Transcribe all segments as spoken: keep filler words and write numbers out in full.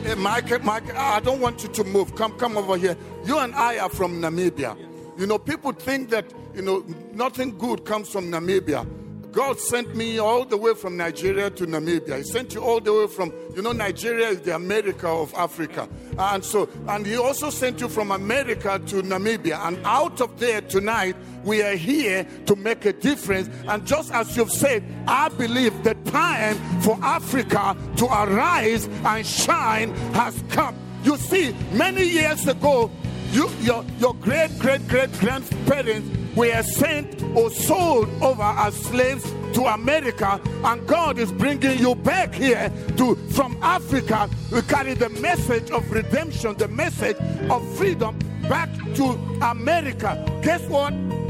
Hey, Mike, Mike, I don't want you to move. Come, come over here. You and I are from Namibia. You know, people think that, you know, nothing good comes from Namibia. God sent me all the way from Nigeria to Namibia. He sent you all the way from, you know, Nigeria is the America of Africa. And so, and he also sent you from America to Namibia. And out of there tonight, we are here to make a difference. And just as you've said, I believe the time for Africa to arise and shine has come. You see, many years ago, you, your, your great, great, great grandparents were sent or sold over as slaves to America, and God is bringing you back here to from Africa. We carry the message of redemption, the message of freedom back to America. Guess what?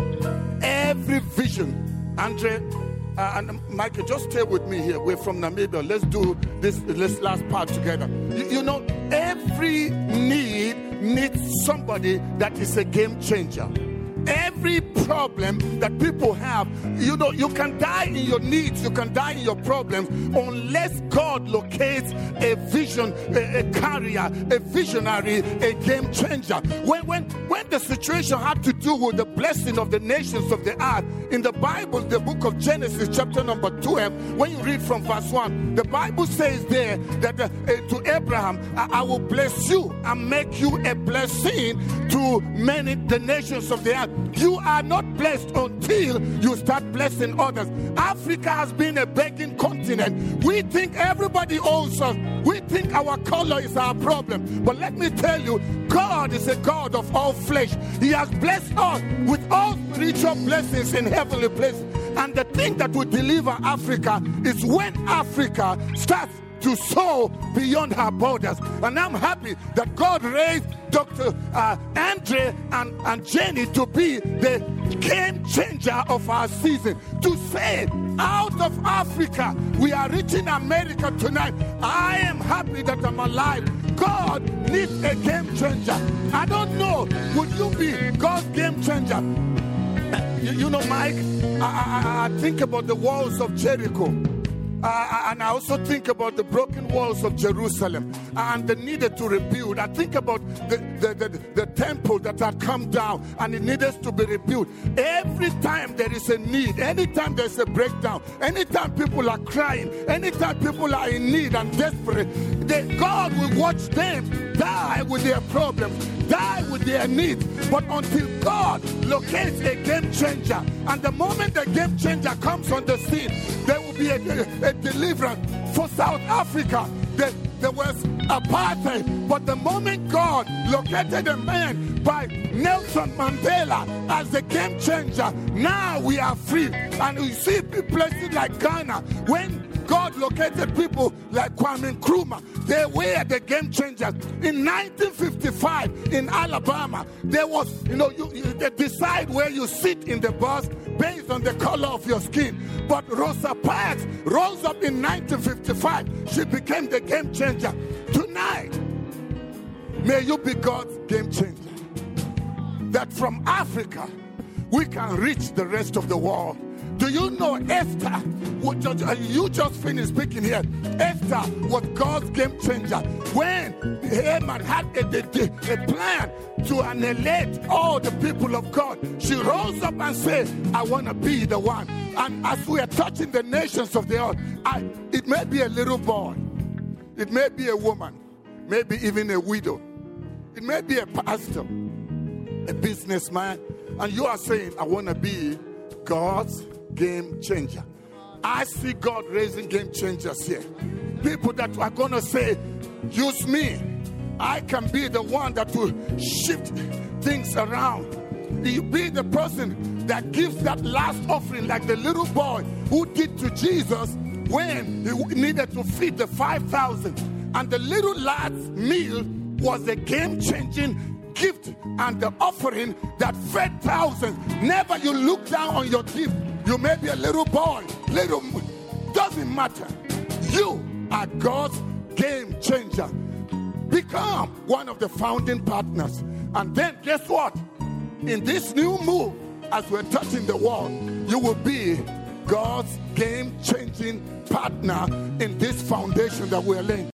Every vision, Andre uh, and Michael, just stay with me here. We're from Namibia. Let's do this, this last part together. You, you know, every need needs somebody that is a game changer. Every problem that people have, you know, you can die in your needs, you can die in your problems, unless God locates a vision, a, a carrier, a visionary, a game changer. When, when, when the situation had to do with the blessing of the nations of the earth, in the Bible, the book of Genesis, chapter number twelve, when you read from verse one, the Bible says there that uh, to Abraham, I, I will bless you and make you a blessing to many, the nations of the earth. You are not blessed until you start blessing others. Africa has been a begging continent. We think everybody owes us. We think our color is our problem. But let me tell you, God is a God of all flesh. He has blessed us with all spiritual blessings in heavenly places. And the thing that will deliver Africa is when Africa starts to soar beyond her borders. And I'm happy that God raised Doctor Uh, Andre and, and Jenny to be the game changer of our season. To say, out of Africa, we are reaching America tonight. I am happy that I'm alive. God needs a game changer. I don't know, would you be God's game changer? You, you know, Mike, I, I, I think about the walls of Jericho. Uh, and I also think about the broken walls of Jerusalem and the needed to rebuild. I think about the, the, the, the temple that had come down and it needed to be rebuilt. Every time there is a need, anytime there's a breakdown, anytime people are crying, anytime people are in need and desperate, they, God will watch them die with their problems, die with their needs. But until God locates a game changer, and the moment the game changer comes on the scene, there will be a, a, a deliverance. For South Africa, there, there was apartheid, but the moment God located a man by Nelson Mandela as the game changer, now we are free. And we see places like Ghana, when God located people like Kwame Nkrumah, they were the game changers. In nineteen fifty-five in Alabama, there was, you know, you, you, they decide where you sit in the bus based on the color of your skin. But Rosa Parks rose up in nineteen fifty-five. She became the game changer. Tonight, may you be God's game changer. That from Africa, we can reach the rest of the world. Do you know Esther? You just finished speaking here. Esther was God's game changer. When Haman had a, a, a plan to annihilate all the people of God, she rose up and said, I want to be the one. And as we are touching the nations of the earth, I, it may be a little boy. It may be a woman. Maybe even a widow. It may be a pastor, a businessman. And you are saying, I want to be God's game changer. I see God raising game changers here. People that are going to say, use me. I can be the one that will shift things around. You be the person that gives that last offering, like the little boy who did to Jesus when he needed to feed the five thousand. And the little lad's meal was a game-changing gift and the offering that fed thousands. Never you look down on your gift. You may be a little boy, little, doesn't matter. You are God's game changer. Become one of the founding partners. And then guess what? In this new move, as we're touching the world, you will be God's game changing partner in this foundation that we're laying.